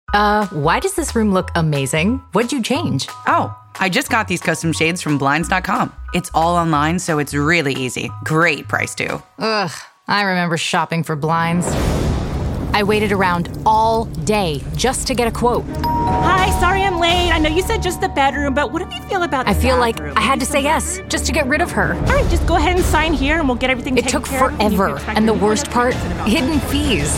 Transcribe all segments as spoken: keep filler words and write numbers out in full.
Uh, why does this room look amazing? What'd you change? Oh, I just got these custom shades from Blinds dot com. It's all online, so it's really easy. Great price, too. Ugh, I remember shopping for blinds. I waited around all day just to get a quote. Hi, sorry I'm late. I know you said just the bedroom, but what do you feel about the I feel bathroom? like I had to say yes just to get rid of her. All right, just go ahead and sign here and we'll get everything It taken took care of. forever, and the worst part, hidden fees.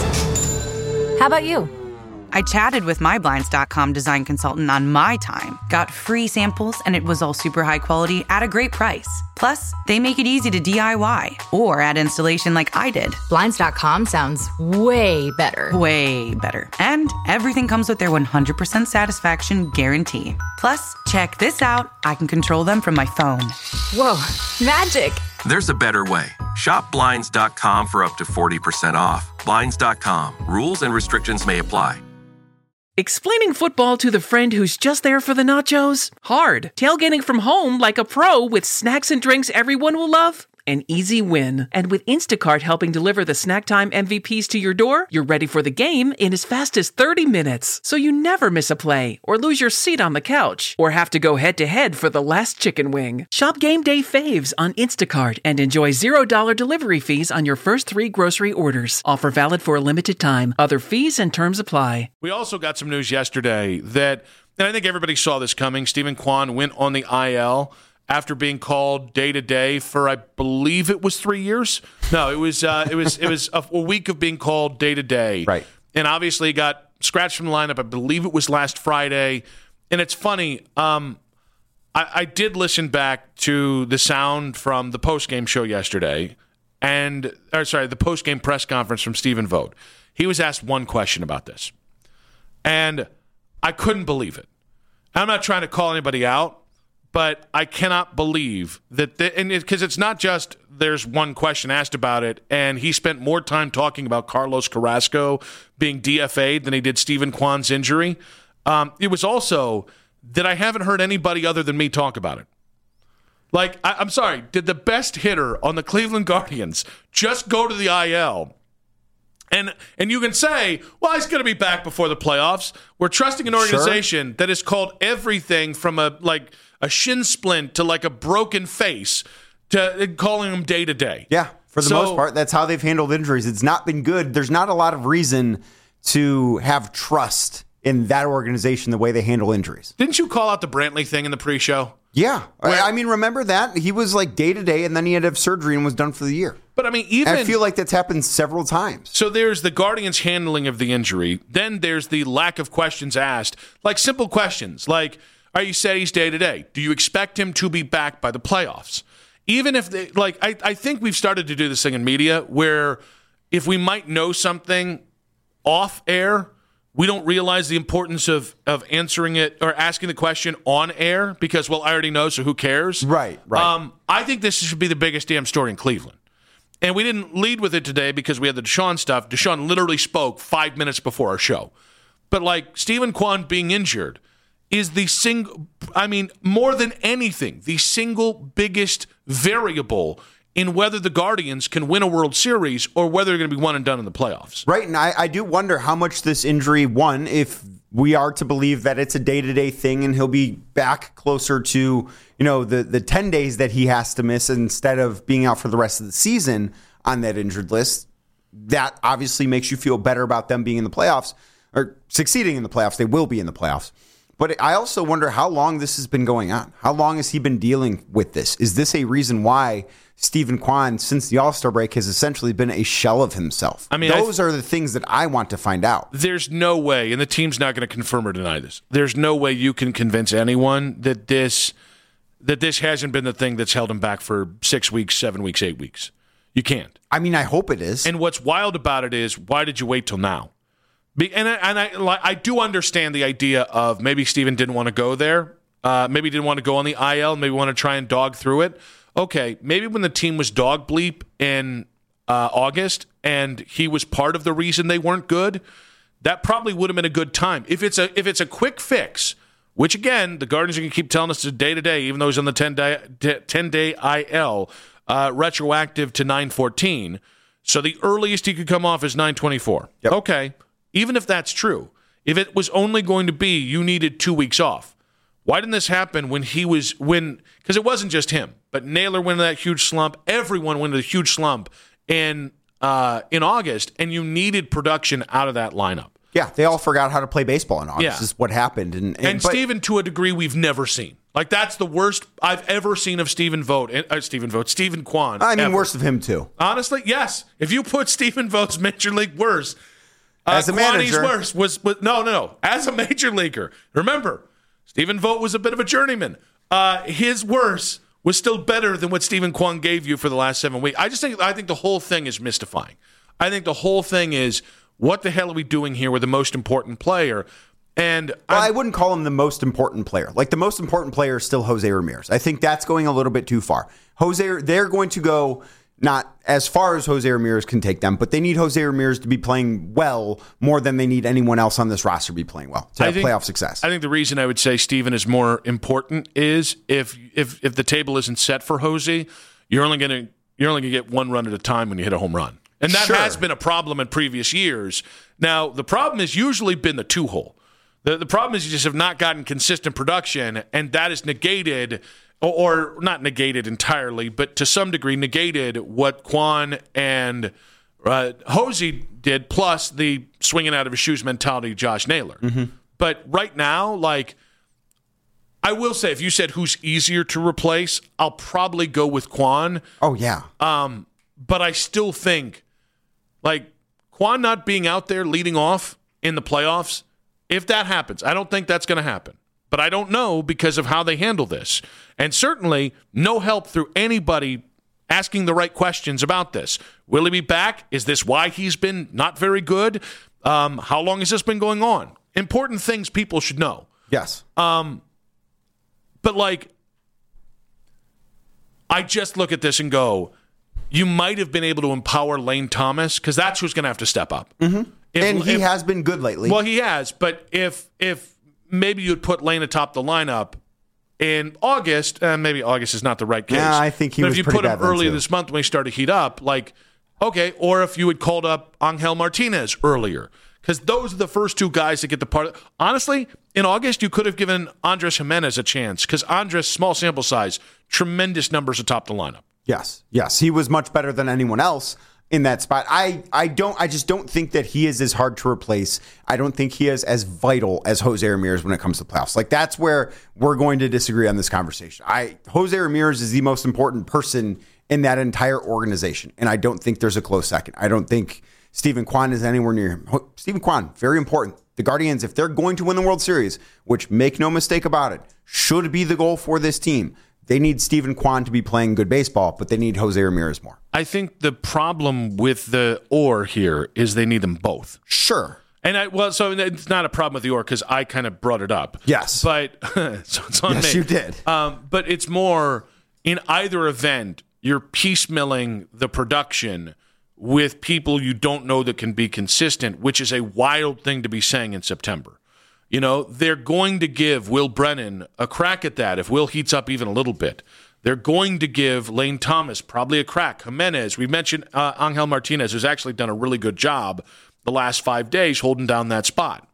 How about you? I chatted with my Blinds dot com design consultant on my time, got free samples, and it was all super high quality at a great price. Plus, they make it easy to D I Y or add installation like I did. Blinds dot com sounds way better. Way better. And everything comes with their one hundred percent satisfaction guarantee. Plus, check this out. I can control them from my phone. Whoa, magic. There's a better way. Shop Blinds dot com for up to forty percent off. Blinds dot com. Rules and restrictions may apply. Explaining football to the friend who's just there for the nachos? Hard. Tailgating from home like a pro with snacks and drinks everyone will love? An easy win. And with Instacart helping deliver the snack time M V Ps to your door, you're ready for the game in as fast as thirty minutes. So you never miss a play, or lose your seat on the couch, or have to go head-to-head for the last chicken wing. Shop Game Day Faves on Instacart and enjoy zero dollars delivery fees on your first three grocery orders. Offer valid for a limited time. Other fees and terms apply. We also got some news yesterday that, and I think everybody saw this coming, Stephen Kwan went on the I L after being called day to day for, I believe it was three years. No, it was uh, it was it was a, a week of being called day to day. Right. And obviously he got scratched from the lineup. I believe it was last Friday. And it's funny. Um, I, I did listen back to the sound from the postgame show yesterday, and or sorry, the postgame press conference from Stephen Vogt. He was asked one question about this, and I couldn't believe it. I'm not trying to call anybody out, but I cannot believe that, the, and because it, it's not just there's one question asked about it, and he spent more time talking about Carlos Carrasco being D F A'd than he did Stephen Kwan's injury. Um, it was also that I haven't heard anybody other than me talk about it. Like, I, I'm sorry, did the best hitter on the Cleveland Guardians just go to the I L? And and you can say, well, he's going to be back before the playoffs. We're trusting an organization sure. that has called everything from a like a shin splint to like a broken face to calling him day to day. Yeah, for the so, most part, that's how they've handled injuries. It's not been good. There's not a lot of reason to have trust in that organization the way they handle injuries. Didn't you call out the Brantley thing in the pre-show? Yeah. Where, I mean, remember that? He was like day to day, and then he had to have surgery and was done for the year. But I mean, even I feel like that's happened several times. So there's the Guardians' handling of the injury. Then there's the lack of questions asked. Like simple questions, like, are you said he's day to day? Do you expect him to be back by the playoffs? Even if they, like, I, I think we've started to do this thing in media where if we might know something off air, we don't realize the importance of, of answering it or asking the question on air because, well, I already know, so who cares? Right, right. Um, I think this should be the biggest damn story in Cleveland. And we didn't lead with it today because we had the Deshaun stuff. Deshaun literally spoke five minutes before our show. But, like, Stephen Kwan being injured is the single, I mean, more than anything, the single biggest variable in whether the Guardians can win a World Series or whether they're going to be one and done in the playoffs. Right, and I, I do wonder how much this injury, one, if we are to believe that it's a day-to-day thing and he'll be back closer to, you know, the, the ten days that he has to miss instead of being out for the rest of the season on that injured list. That obviously makes you feel better about them being in the playoffs or succeeding in the playoffs. They will be in the playoffs. But I also wonder how long this has been going on. How long has he been dealing with this? Is this a reason why Stephen Kwan, since the All-Star break, has essentially been a shell of himself? I mean, those th- are the things that I want to find out. There's no way, and the team's not going to confirm or deny this. There's no way you can convince anyone that this that this hasn't been the thing that's held him back for six weeks, seven weeks, eight weeks. You can't. I mean, I hope it is. And what's wild about it is, why did you wait till now? Be, and I, and I, like, I do understand the idea of maybe Steven didn't want to go there. Uh, maybe he didn't want to go on the I L. Maybe want to try and dog through it. Okay, maybe when the team was dog bleep in uh, August and he was part of the reason they weren't good, that probably would have been a good time. If it's a if it's a quick fix, which again, the Guardians are going to keep telling us day to day, even though he's on the ten-day I L, uh, retroactive to nine fourteen. So the earliest he could come off is nine twenty-four. Yep. Okay. Even if that's true, if it was only going to be you needed two weeks off, why didn't this happen when he was, when, because it wasn't just him, but Naylor went into that huge slump. Everyone went into a huge slump in, uh, in August, and you needed production out of that lineup. Yeah, they all forgot how to play baseball in August. Yeah. This is what happened. And, and, And but, Stephen, to a degree, we've never seen. Like, that's the worst I've ever seen of Stephen Vogt. Uh, Stephen Vogt, Stephen Kwan. I mean, ever. worse of him, too. Honestly, yes. If you put Stephen Vogt's major league worse, uh, As a Kwani's manager. worse was, was no, no, no. As a major leaguer, remember, Stephen Vogt was a bit of a journeyman. Uh, his worse was still better than what Stephen Kwan gave you for the last seven weeks. I just think I think the whole thing is mystifying. I think the whole thing is, what the hell are we doing here with the most important player? And well, I'm, I wouldn't call him the most important player. Like, the most important player is still Jose Ramirez. I think that's going a little bit too far. Jose, they're going to go not as far as Jose Ramirez can take them, but they need Jose Ramirez to be playing well more than they need anyone else on this roster to be playing well to have think, playoff success. I think the reason I would say Steven is more important is if if if the table isn't set for Jose, you're only going to you're only going to get one run at a time when you hit a home run. And that Sure. has been a problem in previous years. Now, the problem has usually been the two-hole. The, the problem is you just have not gotten consistent production, and that is negated, or, or not negated entirely, but to some degree negated what Kwan and uh, Jose did, plus the swinging out of his shoes mentality of Josh Naylor. Mm-hmm. But right now, like, I will say, if you said who's easier to replace, I'll probably go with Kwan. Oh, yeah. Um, but I still think, like, Kwan not being out there leading off in the playoffs, if that happens, I don't think that's going to happen. But I don't know because of how they handle this. And certainly no help through anybody asking the right questions about this. Will he be back? Is this why he's been not very good? Um, how long has this been going on? Important things people should know. Yes. Um, but, like, I just look at this and go, you might have been able to empower Lane Thomas, because that's who's going to have to step up. Mm-hmm. If, and he if, has been good lately. Well, he has, but if if maybe you'd put Lane atop the lineup in August, uh, maybe August is not the right case. Yeah, I think he but was if you pretty put him bad then, earlier too. this month when he started to heat up, like, okay, or if you had called up Angel Martinez earlier, because those are the first two guys that get the part of, honestly, in August, you could have given Andres Jimenez a chance, because Andres, small sample size, tremendous numbers atop the lineup. Yes, yes, he was much better than anyone else in that spot. I, I don't, I just don't think that he is as hard to replace. I don't think he is as vital as Jose Ramirez when it comes to playoffs. Like, that's where we're going to disagree on this conversation. I, Jose Ramirez is the most important person in that entire organization, and I don't think there's a close second. I don't think Stephen Kwan is anywhere near him. Stephen Kwan, very important. The Guardians, if they're going to win the World Series, which, make no mistake about it, should be the goal for this team, they need Stephen Kwan to be playing good baseball, but they need Jose Ramirez more. I think the problem with the or here is they need them both. Sure. And I, well, so it's not a problem with the or because I kind of brought it up. Yes. But so it's on yes, me. you did. Um, but it's more in either event, you're piecemealing the production with people you don't know that can be consistent, which is a wild thing to be saying in September. You know, they're going to give Will Brennan a crack at that if Will heats up even a little bit. They're going to give Lane Thomas probably a crack. Jimenez, we mentioned uh, Angel Martinez, who's actually done a really good job the last five days holding down that spot.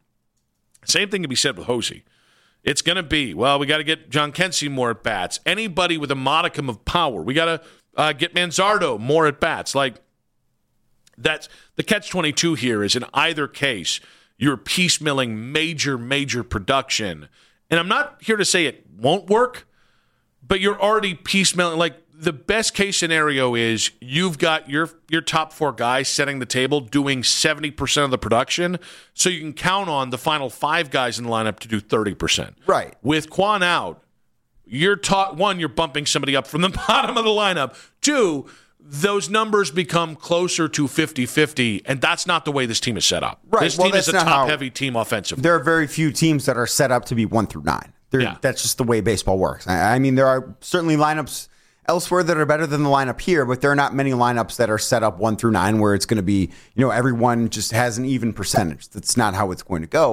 Same thing can be said with Jose. It's going to be, well, we got to get John Kensey more at bats. Anybody with a modicum of power. We got to uh, get Manzardo more at bats. Like, that's the catch twenty-two here is in either case, you're piecemealing major, major production. And I'm not here to say it won't work, but you're already piecemealing. Like, the best case scenario is you've got your your top four guys setting the table, doing seventy percent of the production, so you can count on the final five guys in the lineup to do thirty percent. Right. With Kwan out, you're ta- one, you're bumping somebody up from the bottom of the lineup. Two, those numbers become closer to fifty-fifty, and that's not the way this team is set up. Right. This Well, team is a that's not how- top-heavy team offensively. There are very few teams that are set up to be one through nine. They're, Yeah. That's just the way baseball works. I, I mean, there are certainly lineups elsewhere that are better than the lineup here, but there are not many lineups that are set up one through nine where it's going to be, you know, everyone just has an even percentage. That's not how it's going to go.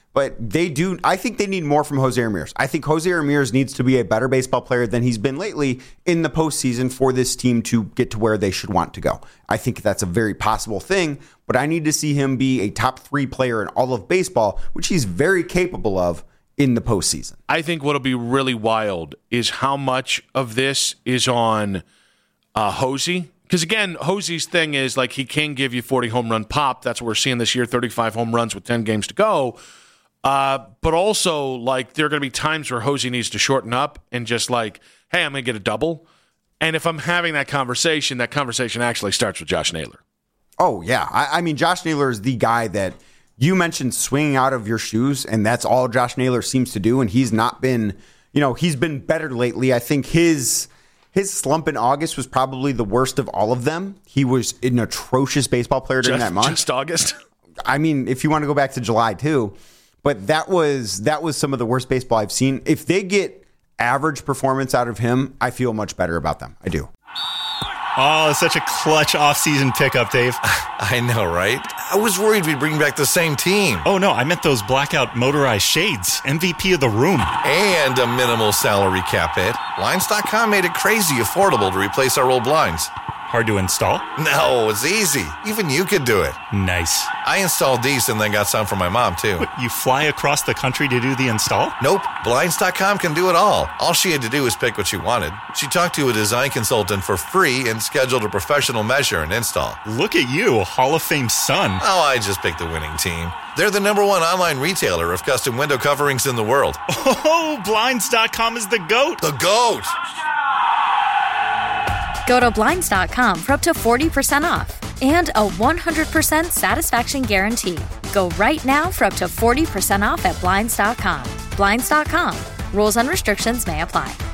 But they do. I think they need more from Jose Ramirez. I think Jose Ramirez needs to be a better baseball player than he's been lately in the postseason for this team to get to where they should want to go. I think that's a very possible thing, but I need to see him be a top three player in all of baseball, which he's very capable of in the postseason. I think what'll be really wild is how much of this is on uh, Jose. Because, again, Jose's thing is, like, he can give you forty home run pop. That's what we're seeing this year, thirty-five home runs with ten games to go. Uh, but also, like, there are going to be times where Jose needs to shorten up and just like, hey, I'm going to get a double. And if I'm having that conversation, that conversation actually starts with Josh Naylor. Oh, yeah. I, I mean, Josh Naylor is the guy that you mentioned swinging out of your shoes, and that's all Josh Naylor seems to do. And he's not been, you know, he's been better lately. I think his his slump in August was probably the worst of all of them. He was an atrocious baseball player during Just, that month. Just August? I mean, if you want to go back to July, too. But that was that was some of the worst baseball I've seen. If they get average performance out of him, I feel much better about them. I do. Oh, such a clutch offseason pickup, Dave. I know, right? I was worried we'd bring back the same team. Oh, no, I meant those blackout motorized shades. M V P of the room. And a minimal salary cap hit. Blinds dot com made it crazy affordable to replace our old blinds. Hard to install? No, it's easy. Even you could do it. Nice. I installed these and then got some for my mom, too. What, you fly across the country to do the install? Nope. Blinds dot com can do it all. All she had to do was pick what she wanted. She talked to a design consultant for free and scheduled a professional measure and install. Look at you, Hall of Fame son. Oh, I just picked the winning team. They're the number one online retailer of custom window coverings in the world. Oh, Blinds dot com is the GOAT. The GOAT! Go to Blinds dot com for up to forty percent off and a one hundred percent satisfaction guarantee. Go right now for up to forty percent off at Blinds dot com. Blinds dot com. Rules and restrictions may apply.